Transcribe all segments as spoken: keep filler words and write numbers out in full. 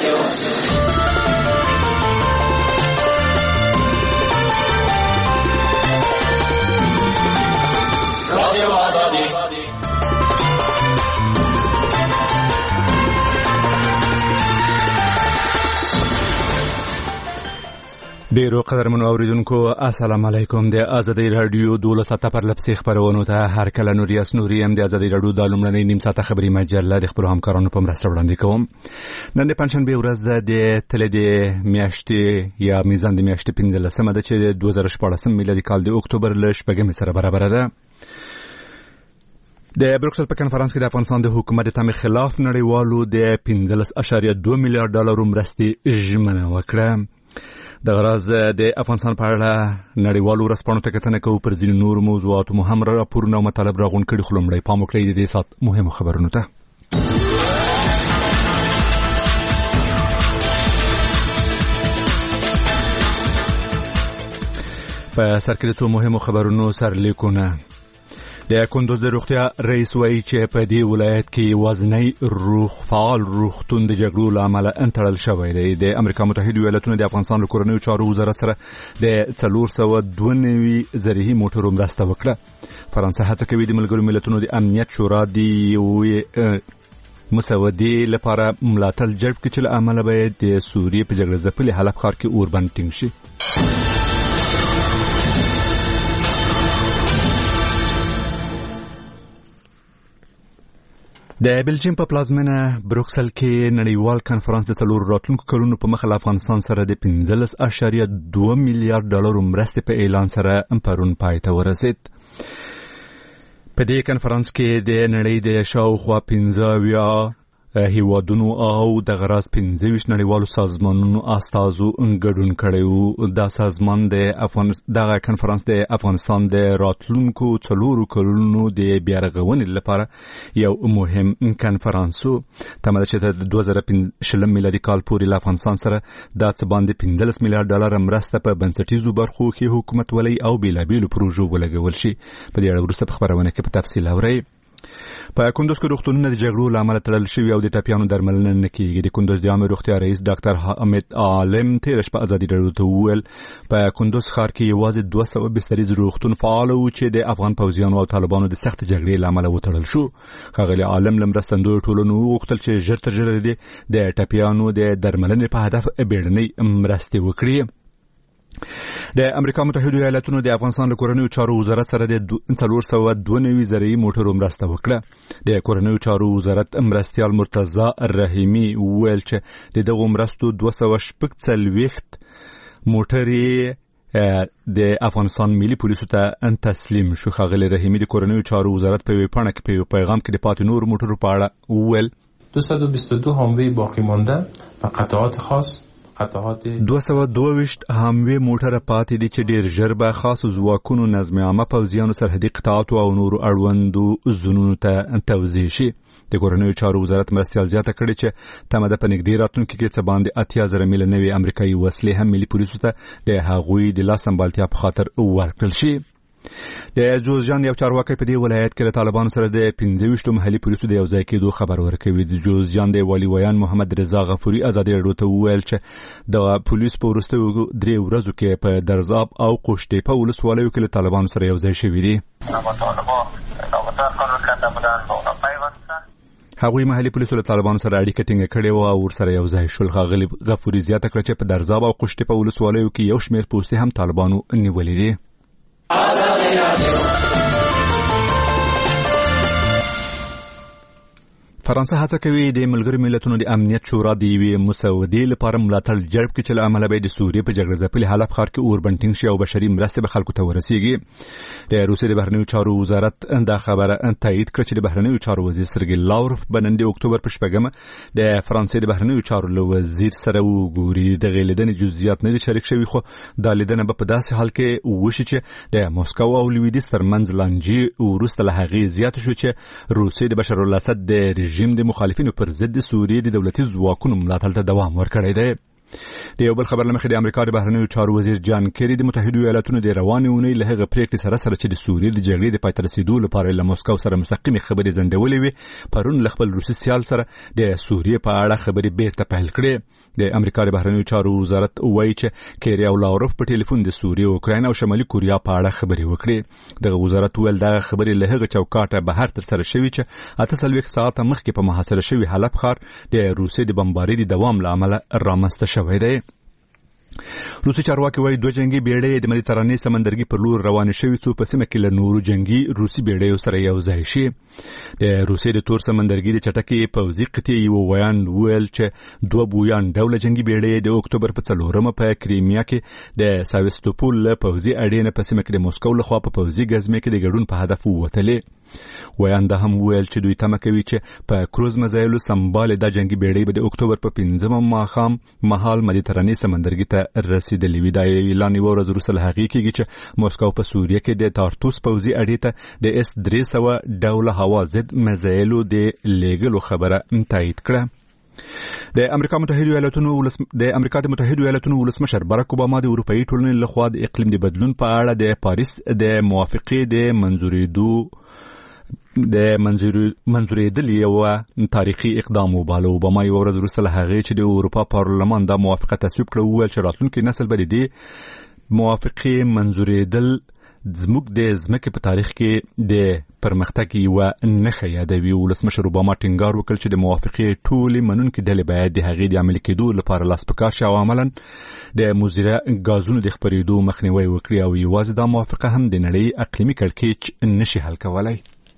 ډیرو قدرمنو اوریدونکو السلام علیکم. د ازادي رادیو دولس ساعته پر لپسې خبرونه ته هر کله نور یاس نوري هم د ازادي رادیو د لومړنۍ نیم ساعته خبري مجله د خپل همکارانو په مرسته وړاندې کوم. نن د پنځشنبه ورځ ده د تل د میاشتې یا میزان د میاشتې پنځلسمه ده چې د دوه زره شپاړس میلادي کال د اکتوبر ل شپږمې سره برابر ده. د بروکسل په کنفرانس کې د افغانستان د حکومت د تمې خلاف نړیوالو د پنځلس اعشاریه دوه میلیارډ ډالر مرستې ژمنه وکړه. د غراز د افغانستان په اړه نړیوالو ورځپاڼو ته کتنه کوو. پر ځینو نورو موضوعاتو مو هم راپورونه او مطالب راغونډ کړي، خو لومړی پام وکړئ د دې ساعت مهمو خبرونو ته. په سر کې د څو مهمو خبرونو سرلیکونه. د کندوز د روغتیا رئیس وایي چې په دې ولایت کې وزنی روغ فعال روغتون د جګړو له امله انتړل شوی دی. د امریکا متحده ایالاتونو د افغانستان له کورنیو چارو وزارت سره د څلور سوه دوه نوي زرهي موټرو مرسته وکړه. فرانسه هڅه کوي د ملګرو ملتونو د امنیت شورا د یوې مسودې لپاره ملاتړ جلب کړي چې له امله به د سوریې په جګړه ځپلي حلب ښار کې اوربند ټینګ شي. د بلجیم په پلازمینه بروکسل کې نړیوال کنفرانس د څلور راتلونکو کلونو په مخ له افغانستان سره د پنځلس اعشاریه دوه میلیارډ ډالرو مرستې په اعلان سره پرون پای ته ورسید. په دې کنفرانس کې د نړۍ د شاوخوا پنځه اویا هیوادونو او د غراز پنځه ویشت نړیوالو سازمانونو استازو ګډون کړی وو. دا سازمان د افغانستان دغه کنفرانس د افغانستان د راتلونکو څلورو کلونو د بیارغونې لپاره یو مهم کنفرانس و. تمه ده چې د دوه زره شلم میلادي کال پورې له افغانستان سره دا څه باندې پنځلس میلیارډ ډالر مرسته په بنسټیزو برخو کې حکومت ولي او بیلابیلو پروژو ولګول شي. په دې اړه وروسته په خبرونه کې په تفصیل اورئ. په کندوز کې روغتونونه د جګړو له امله تړل شوي او د ټپیانو درملنه نه کیږي. د کندوز د عامه روغتیا رئیس ډاکټر حامد عالم تېره شپه ازادي راډیو ته وویل په کندوز ښار کې یوازې دوه سوه بستریز روغتون فعال و چې د افغان پوځیانو او طالبانو د سخت جګړې له امله وتړل شو. ښاغلي عالم له مرستندویو ټولنو وغوښتل چې ژر تر ژره د ټپیانو د درملنې په هدف بیړنۍ مرستې وکړي. د امریکا متحده ایالاتونو د افغانستان له کورنیو چارو وزارت سره د څلور سوه دوه نوي زرهي موټرو مرسته وکړه. د کورنیو چارو وزارت مرستیال مرتضی رحیمي وویل چې د دغو مرستو دوه سوه شپږ څلوېښت موټرې د افغانستان ملي پولیسو ته تسلیم شو. ښاغلي رحیمي د کورنیو چارو وزارت په یوې پاڼه کې په یو پیغام کې د پاتې نورو موټرو په اړه وویل دویست و بیست و دو حاموی باقی مانده و قطعات خاص دوه سوه دوه ویشت حاموی موټره پاتې دي چې ډېر ژر به خاصو ځواکونو نظم عامه پوځیانو سرحدي قطعاتو او نورو اړوندو زونونو ته توزیع شي. د کورنیو چارو وزارت مرستیال زیاته کړې چې تمه ده په نږدې راتلونکي کې څه باندې اتیا زره میله نوې امریکایي وسلې هم ملي پولیسو ته د هغوی د لاس سمبالتیا په خاطر ورکړل شي. د جوزجان یو چارواکی په دې ولایت کې له طالبانو سره د پنځه ویشتو محلي پولیسو د یوځای کېدو خبر ورکوي. د جوزجان د والي ویان محمد رضا غفوري ازادي راډیو ته وویل چې د پولیس په وروستیو درې ورځو کې په درزاب او قوشتې په ولسوالیو کې له طالبانو سره یوځای شوي دي. هغوی محلي پولیسو له طالبانو سره اړیکه ټینګه کړې وه او ورسره یوځای شول. ښاغلي غفوري زیاته کړه چې په درزاب او قوشتې په ولسوالیو کې یو شمېر پوستې هم طالبانو نیولې دي. فرانسه هڅه کوي د ملګرو ملتونو د امنیت شورا د یوې مسودې لپاره ملاتړ جلب کړي چې له امله به د سوریې په جګړه ځپلي حلب ښار کې اوربند ټینګ شي او بشري مرستې به خلکو ته ورسیږي. د روسیې د بهرنیو چارو وزارت دا خبره تایید کړه چې د بهرنیو چارو وزیر سرګی لاوروف به نن د اکتوبر په شپږمه د فرانسې د بهرنیو چارو له وزیر سره وګوري. دغې لیدنې جزئیات نه دي شریک شوي، خو دا لیدنه به په داسې حال کې وشي چې د موسکو او لویدیځ ترمنځ لانجې وروسته له هغې زیاته شو چې روسیې د بشار الاسد د رژیم د مخالفینو پر ضد سوریې د دولتي ځواکونو ملاتړ ته دوام ورکړی دی. د یو بل خبر لمخې د امریکا د بهرنیو چارو وزیر جان کیری د متحده ایالاتونو د روانې اونۍ له هغه پریکړې سره سره چې د سوریې د جګړې د پای ته رسیدو لپاره له مسکو سره مستقیمې خبرې ځنډولې وي پرون له خپل روسي سیال سره د سوریې په اړه خبرې بیرته پیل کړې. د امریکا د بهرنیو چارو وزارت وایي چې کیری او لاوروف په ټلیفون د سوریې او اوکراین او شمالي کوریا په اړه خبرې وکړې. دغه وزارت ویل دا خبرې له هغه چوکاټه بهر تر سره شوې چې اته څلوېښت ساعته مخکې په محاصره شوي حلب ښار د روسیې د بمبارۍ د دوام له امله رامنځته شوی دی. روسي چارواکي وايي دوه جنگي بیړۍ د مدیترانې سمندرګي پر لور روانې شوې څو په سیمه کې له نورو جنگي روسي بیړیو سره یو ځای شي. د روسیې د تور سمندرګي د چټکې پوځي قطعې یو ویان ویل چې دوه بویان ډوله جنگي بیړۍ د اکتوبر په څلورمه په کریمیا کې د ساوستوپول له پوځي اډې نه په سیمه کې د مسکو لخوا په پوځي ګزمې کې د ګډون په هدف ووتلې. ویان دا هم ویل چې دوی تمه کوي چې په کروز مزایلو سمبال د جنگي بیړۍ به د اکتوبر په پنځمه ماښام مهال مدیترانې سمندرګي ته رسیدلې وي. دا اعلان یو ورځ وروسته له هغې کېږي چې مسکو په سوریه کې د تارتوس پوځي اډې ته د اس درې سوه ډوله هوا ضد مزایلو د لیږلو خبره تایید کړه. د امریکا متحده ایالاتونو ولس د امریکا د متحده ایالاتونو ولسمشر باراک اوباما د اروپאי ټولنې لخوا د اقلیم د بدلون په اړه د پاریس د موافقې د منځورېدو د منځورېدل یو تاریخي اقدام وباله. اوباما یو ورځ وروسته له هغې چې د اروپا پارلمان دا موافقه تصویب کړه وویل چې راتلونکي نسل به د دې موافقې منځورېدل زموږ د ځمکې په تاریخ کې د پرمختګ یوه نښه یادوي. ولسمشر اوباما ټینګار وکړ چې د موافقې ټولې منونکې ډلې باید د هغې د عملي کېدو لپاره لاس په کار شي او عملاً د مضره ګازونو د خپرېدو مخنیوی وکړي او یوازې دا موافقه هم د نړۍ اقلیمي کړکېچ نشي حل کولی.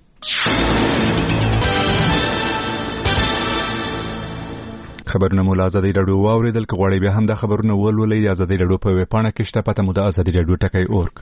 خبرونه مو له ازادي راډیو واورېدل. که غواړئ بیا هم دا خبرونه ولولئ د ازادي راډیو په ویبپاڼه کې شته. پته مو د ازادي راډیو ټکی اورګ.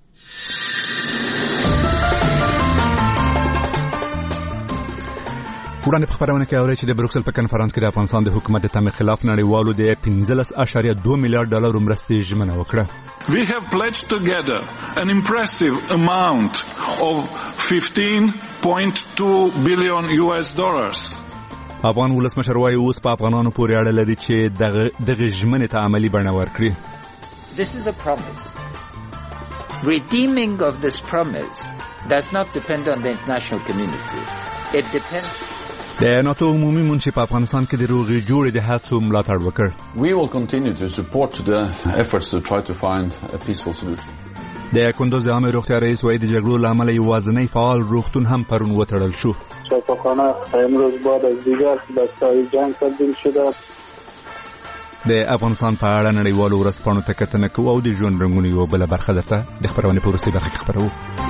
وړاندې په خبرونه کې اورئ چې د بروکسل په کنفرانس کې د افغانستان د حکومت د تمې خلاف نړیوالو د پنځلس اعشاریه دوه میلیارډ ډالرو مرستې ژمنه وکړه. We have pledged together an impressive amount of fifteen point two billion U S dollars. افغان ولسمشر وايي اوس په افغانانو پورې اړه لري چې دغه دغه ژمنې ته عملي بڼه ورکړي. This is a promise. Redeeming of this promise does not depend on the international community. It depends د ناتو عمومي منشي په افغانستان کې د روغې جوړې د هڅو ملاتړ وکړ. We will continue to support the efforts to try to find a peaceful solution. د کندوز د عامه روغتیا رئیس وايي د جګړو له امله یوازینی فعال روغتون هم پرون وتړل شو. شفاخانه امروز بعد از دیگر دستای جنگ تبدیل شده. د افغانستان په اړه نړیوالو ورځپاڼو ته کتنه کوو او د ژوند رنګونو یوه بله برخه درته د خپرونې په وروستۍ برخه کې خپروو.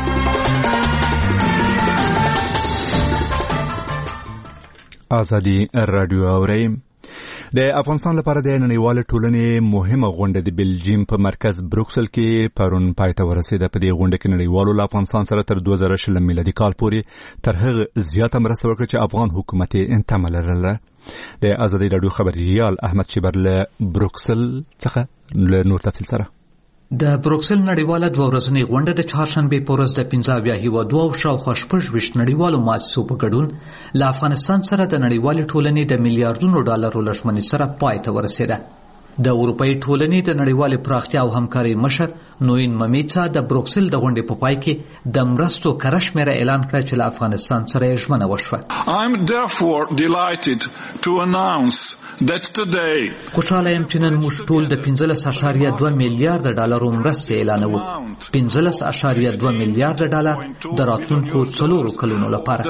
ازادي راډیو اورئ. د افغانستان لپاره د نړیوالې ټولنې مهمه غونډه د بلجیم په مرکز بروکسل کې پرون پای ته ورسېده. په دې غونډه کې نړیوالو له افغانستان سره تر دوه زره شلم میلادي کال پورې تر هغه زیاته مرسته وکړه چې افغان حکومت یې تمه لرله. د ازادي راډیو خبریال احمد شیبر له بروکسل څخه له نور تفصیل سره. د بروکسل نړیواله دوه ورځنۍ غونډه د چهارشنبې په ورځ د پنځه اویا هیوادو او شاوخوا شپږ ویشت نړیوالو مؤسسو په ګډون له افغانستان سره د نړیوالې ټولنې د میلیارډونو ډالرو له ژمنې سره پای ته ورسېده. د اروپאי ټولنې د نړیوالې پراختیا او همکارۍ مشر نوین ممیڅا د بروکسل د غونډې په پای کې د مرستو کره شمېره اعلان کړه چې له افغانستان سره یې ژمنه وشوه. I'm therefore delighted to announce that today خوشاله یم چې نن موږ ټول د پنځلس اعشاریه دوه میلیارډ ډالرو مرستې اعلانوو. پنځلس اعشاریه دوه میلیارډ ډالر د راتلونکو څلورو کلونو لپاره.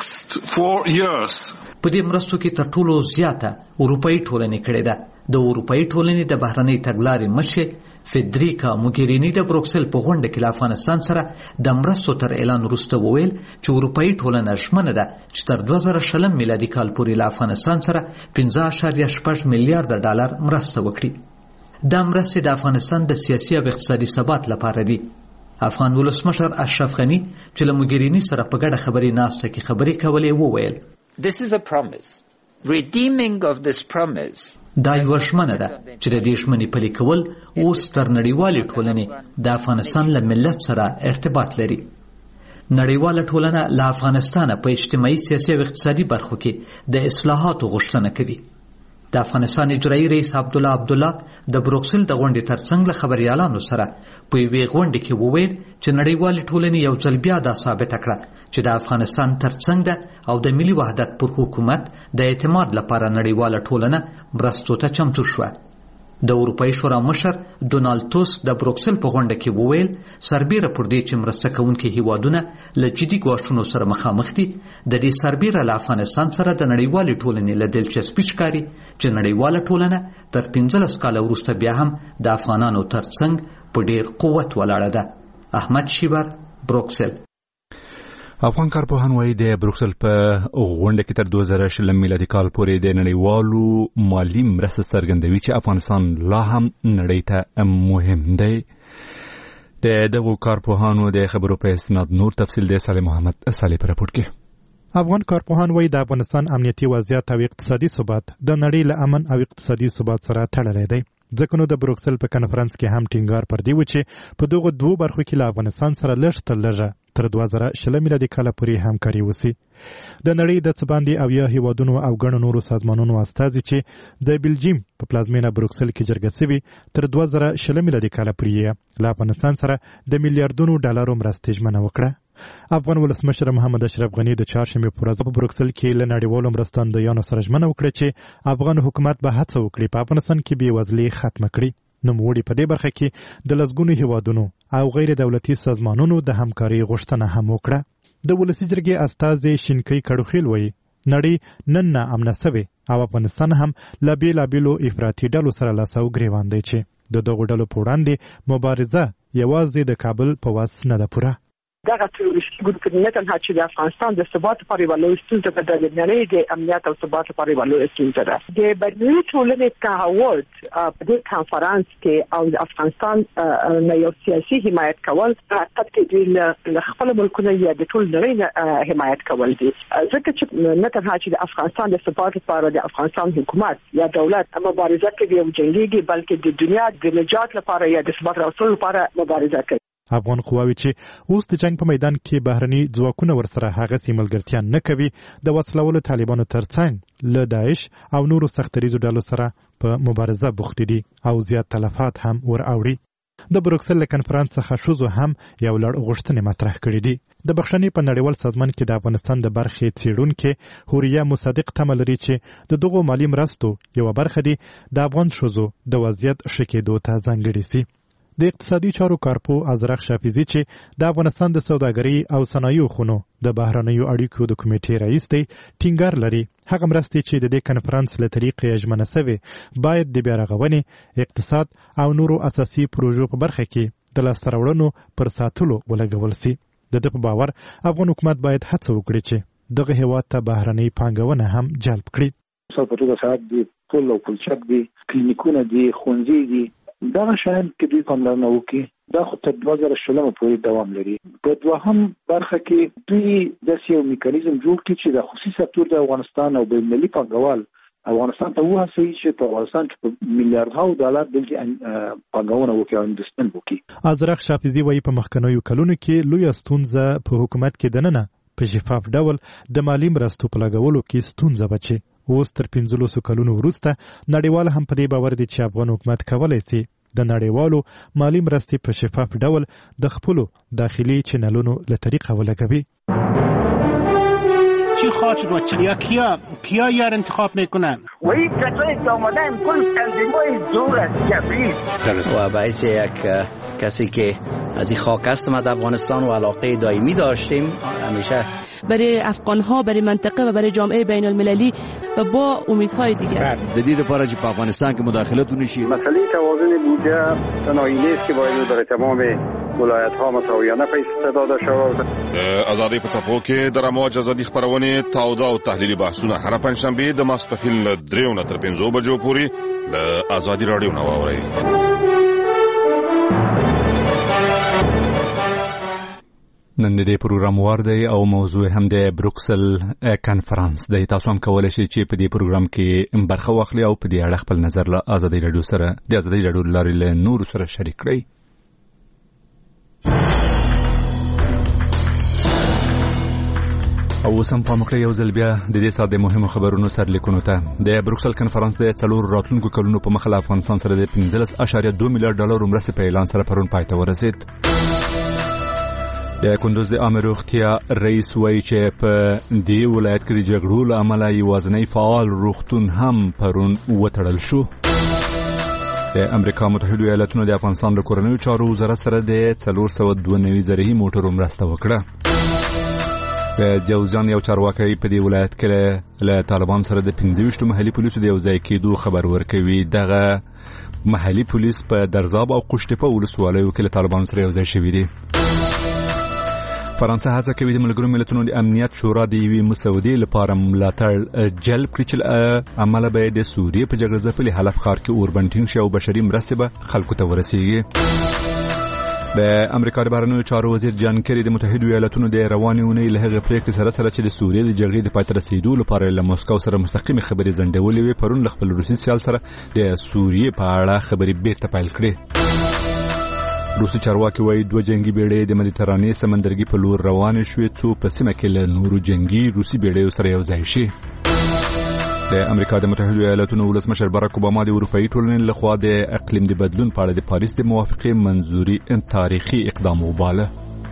په دې مرستو کې تر ټولو زیاته اروپאי ټولنې کړې ده. د اروپאי ټولنې د بهرنۍ تګلارې مشر فدریکا موګرینی د بروکسل په غونډه کې له افغانستان سره د مرستو تر اعلان وروسته وویل چې اروپאי ټولنه ژمنه ده چې تر دوه زره شلم میلادي کال پورې له افغانستان سره پنځه اعشاریه شپږ میلیارډ ډالر مرسته وکړي. دا مرستې د افغانستان د سیاسي او اقتصادي ثبات لپاره دي. افغان ولسمشر اشرف غني چې له موګرینی سره په ګډه خبري ناسته کې خبري کولې وویل This is a promise. Redeeming of this promise دا یو ژمنه ده چې د دې ژمنې پلي کول اوس تر نړیوالې ټولنې د افغانستان له ملت سره ارتباط لري. نړیواله ټولنه له افغانستانه په اجتماعي سیاسي او اقتصادي برخو کې د اصلاحاتو غوښتنه کوي. د افغانستان اجرایي رئیس عبدالله عبدالله د بروکسل د غونډې ترڅنګ له خبریالانو سره په یوې غونډې کې وویل چې نړیوالې ټولنې یو ځل بیا دا ثابته کړه چې د افغانستان ترڅنګ ده او د ملي وحدت پر حکومت د اعتماد لپاره نړیواله ټولنه مرستو ته چمتو شوه. د اروپایي شورا مشر ډونالد توسک د بروکسل په غونډه کې وویل سربیره پر دې چې مرسته کوونکي هیوادونه له جدي ګواښونو سره مخامخ دي، د دې سربیره له افغانستان سره د نړیوالې ټولنې له دلچسپي ښکاري چې نړیواله ټولنه تر پنځلس کاله وروسته بیا هم د افغانانو ترڅنګ په ډیر قوت ولاړه ده. احمد شیبر، بروکسل. افغان کارپوهان وايي د بروکسل په غونډه کې تر دوه زره شلم میلادي کال پورې د نړیوالو مالي مرستې څرګندوي چې افغانستان لا هم نړۍ ته مهم دی. د دغو کارپوهانو د خبرو په اسناد نور تفصیل د صالح محمد صالح په راپور کې. افغان کارپوهان وايي د افغانستان امنیتي وضعیت او اقتصادي ثبات د نړۍ له امن او اقتصادي ثبات سره تړلی دی. ځکه نو د بروکسل په کنفرانس کې هم ټینګار پر دی و چې په دغه دوه برخو کې له افغانستان سره لږ تر لږه تر دوه زره شلم میلادي کاله پورې همکاري وسی. د نړۍ د څه باندې اویا هیوادونو او ګڼو نورو سازمانونو استازي چې د بلجیم په پلازمینه بروکسل کې جرګه سوي تر دوه زره شلم میلادي کاله پورې له افغانستان سره د میلیارډونو ډالرو مرستې ژمنه وکړه. افغان ولسمشر محمد اشرف غنی د چهارشنبې په ورځ په بروکسل کې له نړیوالو مرستندویانو سره ژمنه وکړه چې افغان حکومت به هڅه وکړي په افغانستان کې بېوزلي ختمه کړي. نوموړي په دې برخه کې د لسګونو هیوادونو او غیر دولتي سازمانونو د همکاري غوښتنه هم وکړه. د ولسي جرګې استازي شینکۍ کړوخیل وایي نړۍ نن نا امنه سوې او افغانستان هم له بېلابېلو افراطي ډلو سره لاس او ګرېوان دی چې د دغو ډلو په وړاندې مبارزه یوازې د کابل په وس نه ده پوره. دغه تروریستي ګروپ نه تنها چې د افغانستان د ثبات لپاره یوه لویه ستونزه ده، د نړۍ د امنیت او ثبات لپاره یوه لویه ستونزه ده. د بینالمللي ټولنې تعهد په دې کنفرانس کې او د افغانستان نه یو سیاسي حمایت کول په حقیقت کې دوی له خپلو ملکونو یا د ټول نړۍ نه حمایت کول دي، ځکه چې نه تنها چې د افغانستان د ثبات لپاره د افغانستان حکومت یا دولت مبارزه کوي او جنګیږي، بلکې د دنیا د نجات لپاره یا د ثبات راوستلو لپاره مبارزه کوي. افغان قواوی چې اوس د جنگ په میدان کې بهرني ځواکونه ورسره هغسې ملګرتیا نه کوي، د وسلوالو طالبانو ترڅنګ له داعش او نورو سختریزو ډلو سره په مبارزه بوختې دي او زیات تلفات هم ور اوړي. د بروکسل له کنفرانس څخه ښځو هم یو لړ غوښتنې مطرح کړي دي. د بخښنې په نړیوال سازمان کې د افغانستان د برخې څېړونکې حوريه مصدق تمه لري چې د دغو مالي مرستو یوه برخه دي د افغان ښځو د وضعیت ښه کېدو ته ځانګړې سي. د اقتصادي چارو کارپو ازرق شافیزي چې د افغانستان د سوداګرۍ او صنایعو خونو د بهرنیو اړیکو د کمیټې رئیس دی ټینګار لري هغه مرستې چې د دې کنفرانس له طریقې ژمنه سوې باید د بیارغونې، اقتصاد او نورو اساسي پروژو په برخه کې د لاسته راوړنو پر ساتلو ولګول سي. د ده په باور افغان حکومت باید هڅه وکړي چې دغه هېواد ته بهرنۍ پانګونه هم جلب کړي. مثال په توګه ساعت دي، پل او پلچک دي، کلینیکونه دي، ښوونځي دي، دغه شیان کې دوی پاملرنه وکړي. دا خو تر دوه زره شلمه پورې دوام لري. په دوهم برخه کې دوی داسې یو میکانیزم جوړ کړي چې د خصوصي سکتور د افغانستان او بینالمللي پانګوال افغانستان ته وهڅوي چې په افغانستان کې په میلیاردها ډالر دلته پانګونه وکړي او انویسټمنټ وکړي. ازرق شافیزي وایي په مخکنیو کلونو کې لویه ستونزه په حکومت کې دننه په شفاف ډول د مالي مرستو په لګولو کې ستونزه بچي. اوس تر پنځلسو کلونو وروسته نړیوال هم په دې باور دي چې افغان حکومت کولی سي د نړیوالو مالي مرستې په شفاف ډول د خپلو داخلي چینلونو له طریقه ولګوي. چی خواهد شد و یا کیا کیا یار انتخاب میکنن و این کسایی که آمدن کل تنظیم‌های دور از کفری و باعث یک کسی که از این خاک هستم از افغانستان و علاقه دائمی داشتیم همیشه برای افغان‌ها، برای منطقه و برای جامعه بین المللی و با امیدهای دیگر جدید لپاره چې په افغانستان کې مداخلت ونشي. مسئله توازن بودجه تنهایی نیست که باید برای تمام ولایت‌ها مساویانه پیش داده شود. آزادی په څپو کې د رموج ازادي خبرونه تاوده او تحلیلي بحثونه هر پنځشنبه د ماسپښین له دریو نه تر پنځو بجو پورې د آزادي رادیو نه واورئ. نن دې پروګرام وار دی او موضوع هم د بروکسل کانفرنس دی. تاسو هم کولای شئ چې په دې پروګرام کې برخه واخلئ او په دې اړه خپل نظر له آزادي رادیو سره د آزادي رادیو لارې له نورو سره شریک کړئ. او سم په مخکې یو ځل بیا د دې ساده مهمو خبرونو سرلیکونو ته د بروکسل کنفرانس د څلور راتلونکو کلونو په مخ له افغانستان سره د پنځلس اعشاریه دوه میلیارډ ډالر مرستې په اعلان سره پرون پای ته ورسید. د کندوز د عامه روغتیا رئیس وایي چې په دې ولایت کې د جګړو له امله یوازینی فعال روغتون هم پرون وتړل شو. د امریکا متحده ایالاتونو د افغانستان د کورنیو چارو وزارت سره د څلور سوه دوه نوي زرهي موټرو مرسته وکړه. د جوزجان یو چارواکي په دې ولایت کې له طالبان سره د پنځه ویشت محلي پولیسو د یو ځای کېدو خبر ورکوي. دغه محلي پولیس په درزاب او قشتپه ولسوالیو کې له طالبان سره یو ځای شوي دي. فرانسه هڅه کوي د ملګرو ملتونو د امنیت شورا د یوې مسودې لپاره ملاتړ جلب کړي چې عمله به د سوریې په جګړه ځپلي حلب ښار کې اوربنټینګ شي او بشري مرستې به خلکو ته ورسیږي. د امریکا د بهرنیو چارو وزیر جان کری د متحده ایالاتونو د روانې اونۍ له هغې پرېکړې سره سره چې د سوریې د جګړې د پای ته رسېدو لپاره له موسکو سره مستقیمې خبرې ځنډولې وې پرون له خپل روسي سیال سره د سوریې په اړه خبرې بیرته پیل کړې. روسي چارواکي وایي دوه جنگي بیړۍ د مدیترانې سمندرګي په لور روانې شوې څو په سیمه کې له نورو جنگي روسي بیړیو سره یو ځای شي. د امریکا د متحده ایالاتونو ولسمشر باراک اوباما د اروپایي ټولنې لخوا د اقلیم د بدلون په اړه د پاریس د موافقې منظوري تاریخي اقدام وباله.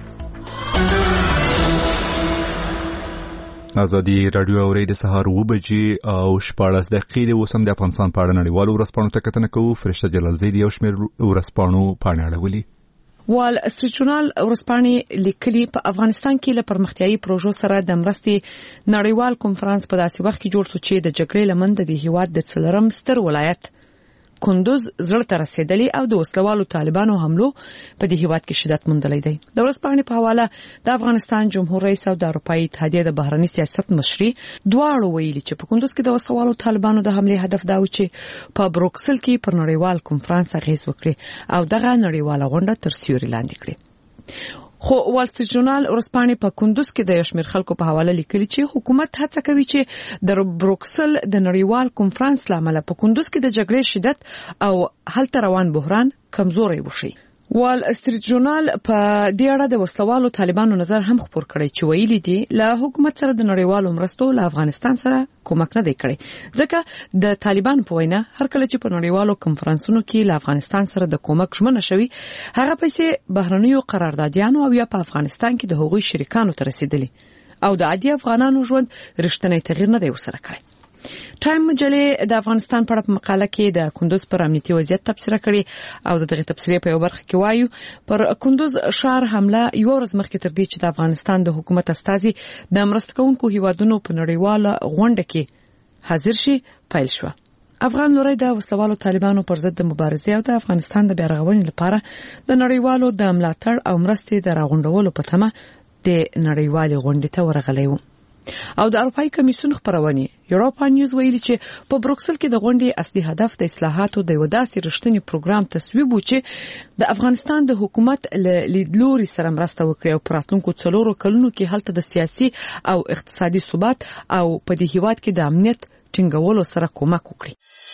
ازادي رادیو اوري د سهار اوه بجې او شپاړس دقیقې د اوسم د افغانستان په اړه نړیوالو ورځپاڼو ته کتنه کوو. فرشته جلالزی د یو شمېر ورځپاڼو پاڼې اړولي. وال استریټ جورنال ورځپاڼې لیکلي په افغانستان کې له پرمختیایي پروژو سره د مرستې نړیوال کنفرانس په داسې وخت کې جوړ شو چې د جګړې لمن د هیواد د څلورم ستر ولایت کندوز زړه ته رسیدلی او د وسلوالو طالبانو حملو په دې هیواد کې شدت موندلی دی. د ورځپاڼې په حواله د افغانستان جمهور رئیس او د اروپایي اتحادیې د بهرني سیاست مشري دواړو ویلي چې په کندوز کې د وسلوالو طالبانو د حملې هدف دا و چې په بروکسل کې پر نړیوال کنفرانس اغیز وکړي او دغه نړیواله غونډه تر سیوري لاندې کړي. خو وال استریټ جورنال ورځپاڼې په کندوز کې د یو شمېر خلکو په حواله لیکلي چې حکومت هڅه کوي چې د بروکسل د نړیوال کنفرانس لامل په کندوز کې د جګړې شدت او هلته روان بحران کمزوري وشي. وال استریټ جورنال په دې اړه د وسلوالو طالبانو نظر هم خبر کړی چې ویلي دي له حکومت سره د نړیوالو مرستو له افغانستان سره کومک نه دی کړی ځکه د طالبان په وینا هر کله چې په نړیوالو کنفرانسونو کې له افغانستان سره د کومک ژمنه شوي هغه پیسې بهرنیو قراردادیانو او یا په افغانستان کې د هغوی شریکانو ته رسیدلي او د عادي افغانانو ژوند رښتینی تغییر نه دی ورسره کړی. ټایم مجلې د افغانستان په اړه مقاله کې د کندوز پر امنیتي وضعیت تبصره کړې او د دغه تبصرې په یو برخه کې وایو پر کندوز ښار حمله یو ورځ مخکې تر دې چې د افغانستان د حکومت استازي د مرسته کوونکو هیوادونو په نړیواله غونډه کې حاضر شي پیل شو. افغان لوري د وسلوالو طالبانو پر ضد د مبارزې او د افغانستان د بیارغونې لپاره د نړیوالو د ملاتړ او مرستې د راغونډولو په تمه د نړیوالې غونډې ته ورغلی و. او د اروپایي کمیسیون خبرونه یوروپا نیوز ویلي چې په بروکسل کې د غونډې اصلي هدف د اصلاحاتو د وداسي رښتینی پروګرام تصویب و چې د افغانستان د حکومت لیدلوري سره مرسته وکړي او پراتونکو څلورو کلونو کې هلته د سیاسي او اقتصادي ثبات او په دې هیواد کې د امنیت ټینګولو سره کومک وکړي.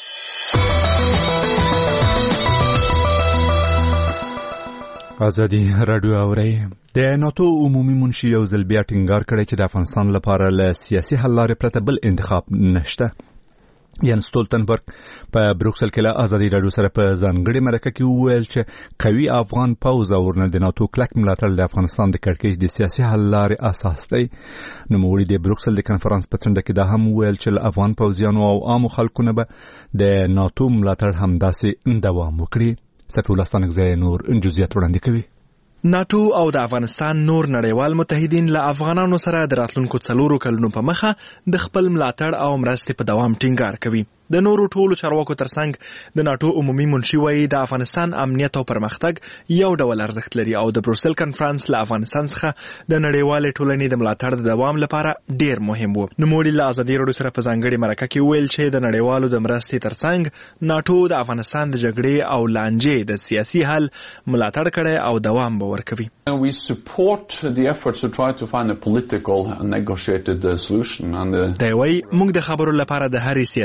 ازادي رادیو اوري. د ناتو عمومي منشي یو ځل بیا ټینګار کړی چې د افغانستان لپاره له سیاسي حل لارې پرته بل انتخاب نشته. یان سټولټنبرګ په بروکسل کې له ازادي رادیو سره په ځانګړي مرکه کې وویل چې قوي افغان پوځ او د ناتو کلک ملاتړ د افغانستان د کړکېچ د سیاسي حل لارې اساس دی. نوموړي د بروکسل د کنفرانس په څنډه کې دا هم وویل چې له افغان پوځیانو او عامو خلکو نه به د ناتو ملاتړ همداسې دوام وکړي. سټولستانک ځای نور انجزیات وړاندې کوي. ناتو او د افغانستان نور نړیوال متحدین له افغانانو سره د راتلونکو څلورو کلونو په مخه د خپل ملاتړ او مرستې په دوام ټینګار کوي. د نورو ټولو چارواکو ترڅنګ د ناتو عمومي منشي وایي د افغانستان امنیت او پرمختګ یو ډول ارزښت لري او د بروکسل کنفرانس له افغانستان څخه د نړیوالې ټولنې د ملاتړ د دوام لپاره ډیر مهم و. نوموړي له ازادي رادیو سره په ځانګړي مرکه کې ویل چې د نړیوالو د مرستې ترڅنګ ناتو د افغانستان د جګړې او لانجې د سیاسي حل ملاتړ کړي او دوام به ورکوي. We support the efforts to try to find a political and negotiated solution. And دی وایي موږ د خبرو لپاره د هرې سیاسي حل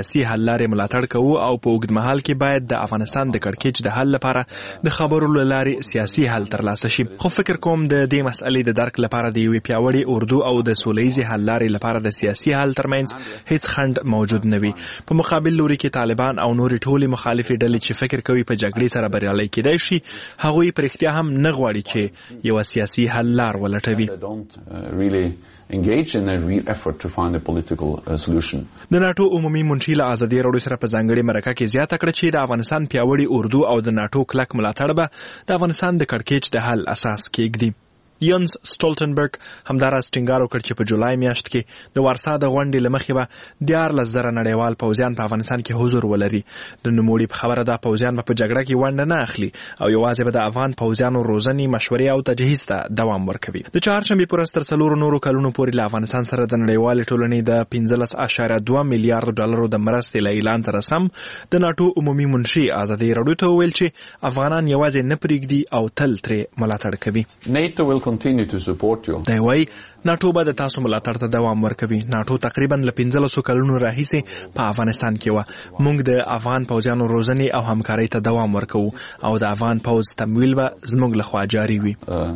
لارې ملاتړ کوو او په اوږدمهال کې باید د افغانستان د کړکېچ د حل لپاره د خبرو له لارې سیاسي حل ترلاسه شي. خو فکر کوم د دې مسئلې د درک لپاره د یوې پیاوړې اردو او د سولهییزې حل لارې لپاره د سیاسي حل ترمنځ هیڅ خنډ موجود نه وي. په مقابل لوري کې طالبان او نورې ټولې مخالفې ډلې چې فکر کوي په جګړې سره بریالي کېدای شي، هغوی په رښتیا هم نه غواړي چې یوه سیاسي حل لار ولټوي. engage in a real effort to find a political uh, solution. د ناتو عمومي منشي له ازادي راډیو سره په ځانګړي مرکه کې زیاته کړه چې د افغانستان پیاوړي اردو او د ناتو کلک ملاتړ به د افغانستان د کړکېچ د حل اساس کېږدي. یانس سټولټنبرګ همداراز ټینګار وکړ چې په جولای میاشت کې د وارسا د غونډې له مخې به دیارلس زره نړیوال پوځیان په افغانستان کې حضور ولري. د نوموړي په خبره دا پوځیان به په جګړه کې ونډه نه اخلي او یوازې به د افغان پوځیانو روزنې، مشورې او تجهیز ته دوام ورکوي. د چهارشنبې په ورځ تر څلورو نورو کلونو پورې له افغانستان سره د نړیوالې ټولنې د پنځلس اعشاریه دوه میلیارډ ډالرو د مرستې له اعلان سره سم د ناتو عمومي منشي ازادي راډیو ته وویل چې افغانان یوازې نه پرېږدي او تل ترې ملاتړ کوي. NATO will continue to support دی وایي ناټو به د تاسو ملاتړ ته دوام ورکوي. ناټو تقریبا له پنځلسو کلونو راهیسې په افغانستان کې وه. موږ د افغان پوځیانو روزنې او همکارۍ ته دوام ورکوو او د افغان پوځ تمویل به زموږ لخوا جاري وي.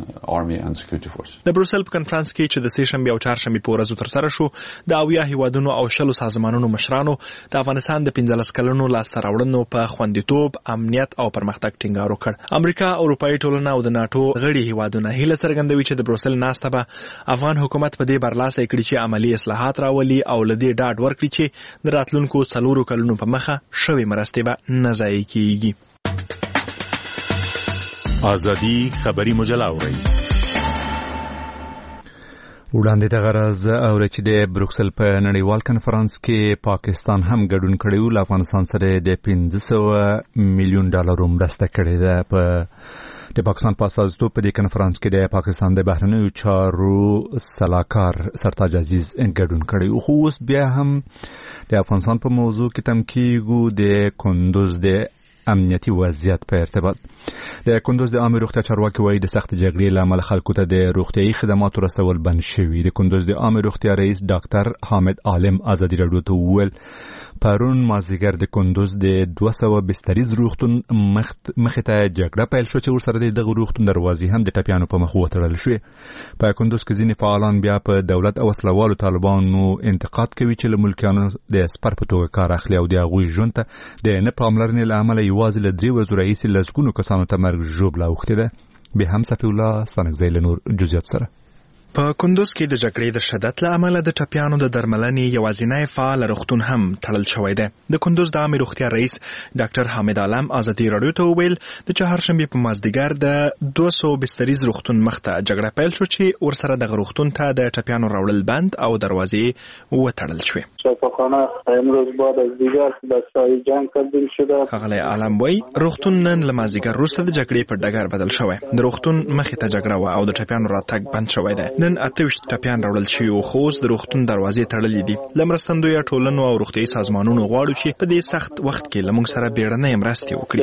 د بروسل په کنفرانس کې چې د سې شنبې او چهارشنبې په ورځو ترسره شو، د اویا هیوادونو او شلو سازمانونو مشرانو د افغانستان د پنځلس کلونو لاسته راوړنو په خوندیتوب، امنیت او پرمختګ ټینګار وکړ. امریکا، اروپایي ټولنه او د ناټو غړي هیوادونه هیله څرګندوي چې د بروسل ناسته به افغان حکومت په دې برلاسه کړي چې عملی اصلاحات راولي او له دې ډاډ ورکړي چې د راتلونکو څلورو کلونو په مخه شوې مرستې به نه ضایع کیږي. ازادي خبري مجله اوري. وړاندې ته غرض اوري چې د بروکسل په نړیوال کنفرانس کې پاکستان هم ګډون کړی و. له افغانستان سره د پنځه سوه میلیون ډالرو مرسته کړې ده. په د پاکستان په استازیتوب په دې کنفرانس کې د پاکستان د بهرنیو چارو سلاکار سرتاج عزیز ګډون کړی. خو اوس بیا هم د افغانستان په موضوع کې تم کېږو د کندوز د امنیتي وضعیت په ارتباط. د کندوز د عامه روغتیا چارواکي وایي د سخت جګړې له امله خلکو ته د روغتیايي خدماتو رسول بند شوي. د کندوز د عامه روغتیا رئیس ډاکټر حامد عالم ازادي راډیو ته وویل پرون مازدیګر د کندوز د دوه سوه بستریز روغتون مخې ته جګړه پیل شو چې ورسره د دغه روغتون دروازې هم د ټپیانو په مخ وتړل شوې. په کندوز کې ځینې فعالان بیا په دولت او وسلوالو طالبانو انتقاد کوي چې له ملکیانو د سپر په توګه کار اخلي او د هغوی ژوند ته د نه پاملرنې له امله یوازې له درې ورځو راهیسې لسګونو کسانو ته مرګ ژوبله اوښتې ده. بیا هم صفي الله ستانکزی له نور جزئیات سره. په کندوز کې د جګړې د شدت له امله د ټپیانو د درملنې یوازینی فعال روغتون هم تړل شوی دی. د کندوز د عامه روغتیا رئیس ډاکټر حامد عالم ازادي راډیو ته وویل د چهارشنبې په مازدیګر د دوه سوه بستریز روغتون مخ ته جګړه پیل شو چې ورسره دغه روغتون ته د ټپیانو راوړل بند او دروازې وتړل شوې. شفاخانه امروز بعد از دیگر دستای جنگ تبدیل شده. ښاغلی عالم وایي روغتون نن له مازدیګر وروسته د جګړې په ډګر بدل شوی. د روغتون مخې ته جګړه وه او د ټپیانو راتګ بند شوی دی. نن اته ویشت ټپیان راوړل شوي وو خو اوس د روغتون دروازې تړلې دي. له مرستندویه ټولنو او روغتیايي سازمانونو غواړو چې په دې سخت وخت کې له موږ سره بیړنۍ مرستې وکړي.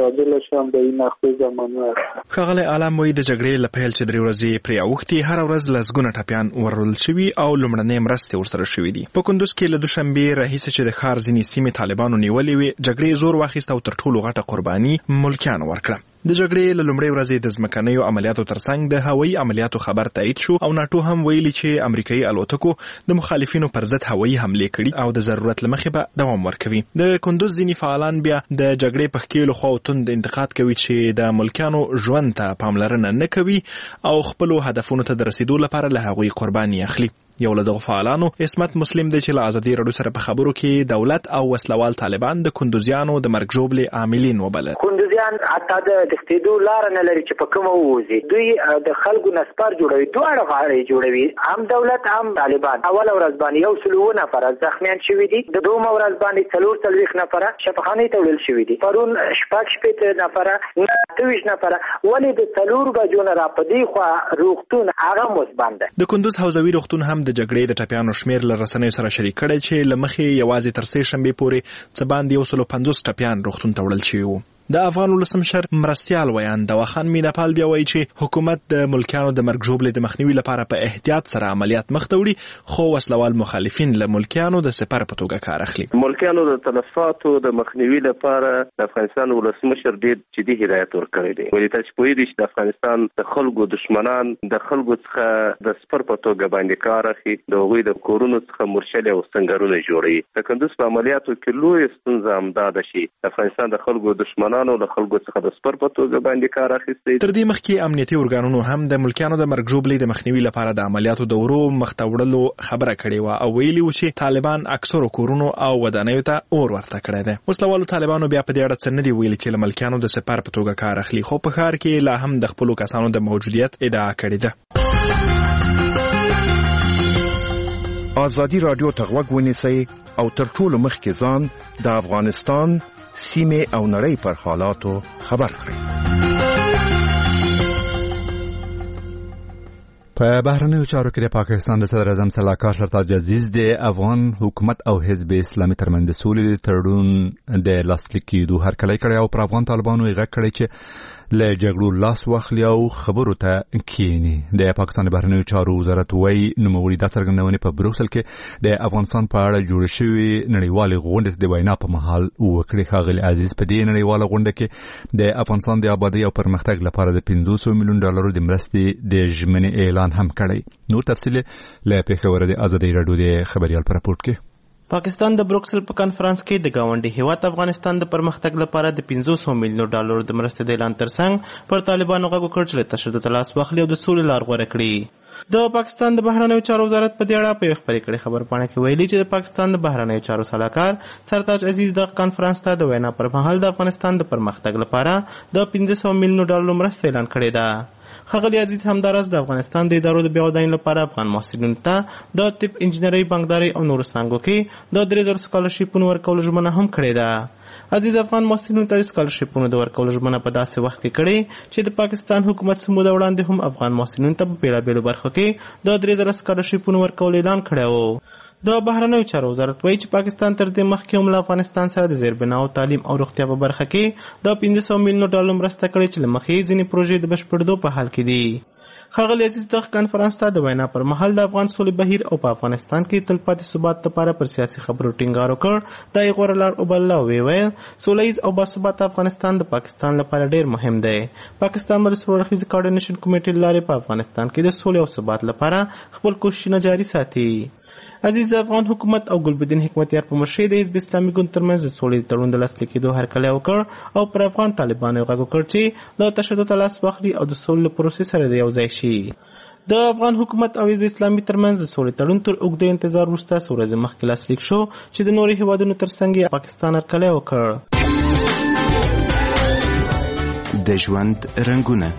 ښاغلی عالم وایي د جګړې له پیل چې درې ورځې پرې اوښتې هره ورځ لسګونه ټپیان وروړل شوي او لومړنۍ مرستې ورسره شوي دي. په کندوز کې له دوشنبې راهیسې چې د ښار ځینې سیمې طالبانو نیولې وې جګړې زور واخیست او تر ټولو غټه قرباني ملکیانو ورکړه. د جګړې له لومړۍ ورځې د ځمکنیو عملیاتو ترڅنګ د هوایي عملیاتو خبر تایید شو او ناټو هم ویلي چې امریکایي الوتکو د مخالفینو پر ضد هوایي حملې کړي او د ضرورت له مخې به دوام ورکوي. د کندوز ځینې فعالان بیا د جګړې په ښکېلو خواو توند انتقاد کوي چې د ملکیانو ژوند ته پاملرنه نه کوي او خپلو هدفونو ته د رسیدو لپاره له هغوی قرباني اخلي. یو له دغو فعالانو عصمت مسلم دی چې له ازادي راډیو سره په خبرو کې دولت او وسلوال طالبان د کندوزیانو د مرګ ژوبلې عاملین وبلل. کندوزیان حتی د تښتېدو لاره نه لري چې په کومه ووځي. دوی د خلکو نسپار جوړوي، دواړه غاړې جوړوي، هم دولت هم طالبان. اوله ورځ باندې یو سل اووه نفره زخمیان شوي دي، د دویمه ورځ باندې څلور څلوېښت نفره شفاخانې ته وړل شوي دي، پرون شپږ شپېته نفره، اته ویشت نفره. ولې د څلور بجو نه را په دې خوا روغتون هغه هم اوس بند دی. د کندوز حوزوي روغتون هم د جګړې د ټپیانو شمېر له رسنیو سره شریک کړی چې له مخې یوازې تر سې شنبې پورې څه باندې یو سل او پنځوس ټپیان روغتون ته وړل شوي وو. د افغان ولسمشر مرستیال ویان دواخان میناپال بیا وایي چې حکومت د ملکیانو د مرګ ژوبلې د مخنیوي لپاره په احتیاط سره عملیات مخ ته وړي، خو وسلوال مخالفین له ملکیانو د سپر په توګه کار اخلي. ملکیانو د تلفاتو د مخنیوي لپاره د افغانستان ولسمشر ډېر جدي هدایت ورکړی دی. ولې تاسو پوهیږئ چې د افغانستان د خلکو دشمنان د خلکو څخه د سپر په توګه باندې کار اخلي، د هغوی د کورونو څخه مرشلې او سنګرونه جوړوي. د کندوز په عملیاتو کې لوی ستونزه همدا ده چې د افغانستان د خلکو دشمنانو له خلکو څخه د سپر په توګه باندې کار اخیستی. تر دې مخکې امنیتي ارګانونو هم د ملکیانو د مرګ ژوبلې د مخنیوي لپاره د عملیاتو د ورو مخته وړلو خبره کړې وه او ویلي و چې طالبان اکثرو کورونو او ودانیو ته اور ورته کړی دی. وسلوالو طالبانو بیا په دې اړه څه نه دي ویلي چې له ملکیانو د سپر په توګه کار اخلي، خو په ښار کې لا هم د خپلو کسانو د موجودیت ادعا کړې ده. ازادي رادیو ته غوږ ونیسئ او تر ټولو مخکې ځان د افغانستان سیمې او نړۍ پر حالاتو خبر کړئ. په بهرنیو چارو کې د پاکستان د صدر اعظم سلاکار سرتاج عزیز د افغان حکومت او حزب اسلامي ترمنځ د سولې تړون د لاسلیک کېدو هرکلی کړی او پر افغان طالبانو یې غږ کړی چې له جګړو لاس واخلي او خبرو ته کښیني. د پاکستان د بهرنیو چارو وزارت وایي نوموړي دا څرګندونې په بروکسل کې د افغانستان په اړه جوړې شوې نړیوالې غونډې د وینا په مهال وکړې. ښاغلي عزیز په دې نړیواله غونډه کې د افغانستان د ابادۍ او پرمختګ لپاره د پنځوس میلیون ډالرو د مرستې د ژمنې اعلان هم کړی. نور تفصیل له پېښور د ازادۍ راډیو د خبريال په راپورټ کې. پاکستان د بروکسل په کانفرنس کې د گاونډي هیواد افغانستان د پرمختګ لپاره د پنځوس میلیون ډالرو د مرستې د اعلان ترڅنګ پر طالبانو غږ وکړ چې له تشدد لاس واخلي او د سولې لار غوره کړي. د پاکستان د بهرنیو چارو وزارت په دې اړه په یو خبري کړي خبرپاڼه کې ویلي چې د پاکستان د بهرنیو چارو سلاکار سرتاج عزیز د کانفرنس ته د وینا پر مهال د افغانستان د پرمختګ لپاره د پنځوس میلیون ډالرو مرستې اعلان کړې ده. ښاغلي عزیز همداراز د افغانستان د ادارو د بیاودانۍ لپاره افغان محصلینو ته د طب، انجینرۍ، بانکدارۍ او نورو څانګو کې د درې زره سکالرشیپونو ورکولو ژمنه هم کړې ده. عزیز افغان محصلینو ته د سکالرشیپونو د ورکولو ژمنه په داسې وخت کې کړې چې د پاکستان حکومت څه موده وړاندې هم افغان محصلینو ته په بېلابېلو برخو کې د درې زره سکالرشیپونو ورکولو اعلان کړی و. د بهرنیو چارو وزارت وایي چې پاکستان تر دې مخکې هم له افغانستان سره د زیربنا او تعلیم او روغتیا په برخه کې د پنځه سوه میلیونو ډالرو مرسته کړې چې له مخې ځینې پروژې د بشپړېدو په حال کې دي. ښاغلي عزیز دغه کانفرنس ته د وینا پر مهال د افغان سولې بهیر او په افغانستان کې تلپاتې ثبات لپاره پر سیاسي خبرو ټینګار وکړ. دا یې غوره لار وبلله او ویې ویل سوله ییز او باثباته افغانستان د پاکستان لپاره ډېر مهم دی. پاکستان به د څلور اړخیزې کوارډینیشن کمیټې له لارې په افغانستان کې د سولې او ثبات لپاره خپل کوښښونه جاري ساتي. عزیز افغان حکومت او ګلبدین حکمتیار په مشرۍ د حزب اسلامي ګوند ترمنځ د سولې تړون د لاسلیک کېدو هرکلی وکړ او پر افغان طالبانو یې غږ وکړ چې له تشدد لاس واخلي او د سولې له پروسې سره د یو ځای شي. د افغان حکومت او حزب اسلامي ترمنځ د سولې تړون تر اوږده انتظار وروسته څو ورځې مخکې لاسلیک شو چې د نورو هیوادونو ترڅنګ یې پاکستان هرکلی وکړ. د ژوند رنګونه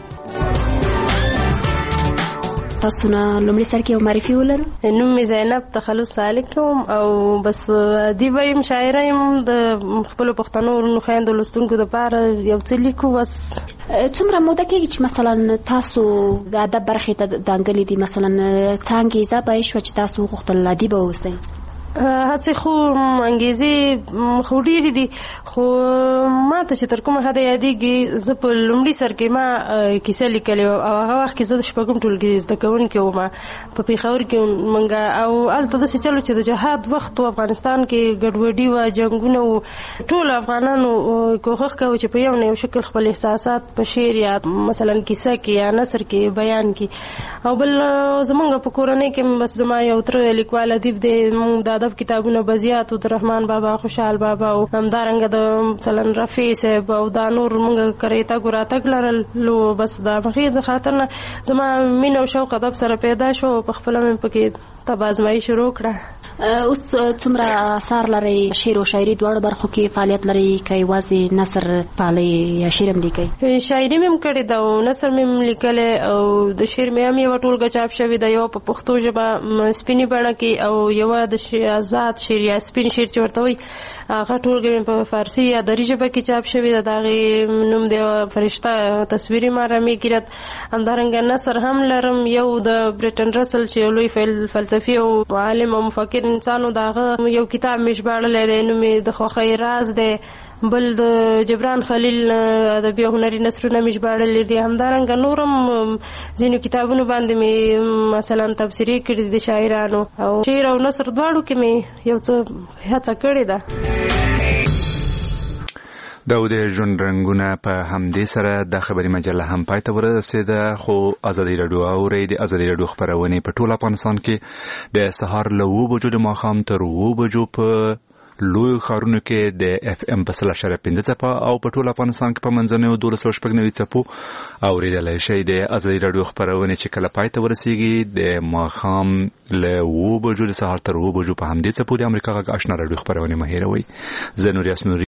تاسو نه لومړی سر کې یو معرفي ولرو. نوم مې زینب تخلص سالک کوم او بس ادیبه یم، شاعره یم، د خپلو پښتنو ورونو خویندو لوستونکو دپاره یو څه لیکو. بس څومره موده کېږي چې مثلا تاسو د ادب برخې ته دانګلې دي؟ مثلا څانګې زده به یې شوه چې تاسو وغوښتل ادیبه واوسئ؟ هڅې خو انګېزې خو ډېرې دي، خو ما ته چې تر کومه حده یادېږي زه په لومړي سر کې ما کیسه لیکلې وه او هغه وخت کې زه د شپږم ټولګي زده کوونکې وم په پېښور کې موږ، او هلته داسې چلو چې د جهاد وخت و، افغانستان کې ګډوډي وه، جنګونه وو، ټولو افغانانو کوښښ کوه چې په یو نه یو شکل خپل احساسات په شعر یا مثلا کیسه کې یا نثر کې بیان کړي. او بل زموږ په کورنۍ کې بس زما یو تره لیکوال ادیب دی، موږ د ادب کتابونه بزیات د رحمان بابا، خوشحال بابا او همدارنګه د مثلا رفیع صاحب او دا نور موږ کرې تګ راتګ لرلو. بس د هغې د خاطر نه زما مینه او شوق ادب سره پیدا شو، په خپله مې پکې طب ازمایي شروع کړه. اوس څومره اثار لرئ؟ شعر او شاعري دواړو برخو کې فعالیت لرئ که یوازې نثر پالئ یا شعر هم لیکئ؟ شاعري مې هم کړې ده او نثر مې هم لیکلی او د شعر مې هم یوه ټولګه چاپ شوې ده، یوه په پښتو ژبه سپینې بڼه کې او یوه د آزاد شعر یا سپین شعر چې ورته وایي هغه ټولګه مې په فارسي یا دري ژبه کې چاپ شوې ده. د هغې نوم دی فرشته تصویري مارامي ګیرت. همدارنګه نثر هم لرم، یو د بریټن رسل چې یو لوی فلسفي فلسفي او عالم او مفکر انسان او داغه یو کتاب مشباړل دی نو می د خوخی راز دی بل د جبران خلیل ادبي او هنري نثرونه مشباړل دي همدارنګه نورم ځینو کتابونو باندې می مثلا تفسیری کړي دي شاعرانو او شعر او نثر دواړو کې می یو څه هڅه کړې ده. د ژوند رنګونه په همدې سره د خبري مجله هم پای ته ورسېده خو ازادي راډیو اوري د ازادي راډیو خبرونه په ټول افغانستان کې د سهار له اوه بجو د ماښام تر اوه بجو په لوی ښارونو کې د اف ام په سل اشاریه پنځه څپه او په ټول افغانستان کې په منځنیو دولس سوه شپږ نوي څپو اورېدلی شئ. د ازادي راډیو خپرونې چې کله پای ته ورسېږي د ماښام له اوه بجو د سهار تر اوه بجو په همدې څپو د امریکا غږ اشنا راډیو خپرونې مه هېروئ. زه نور یاسین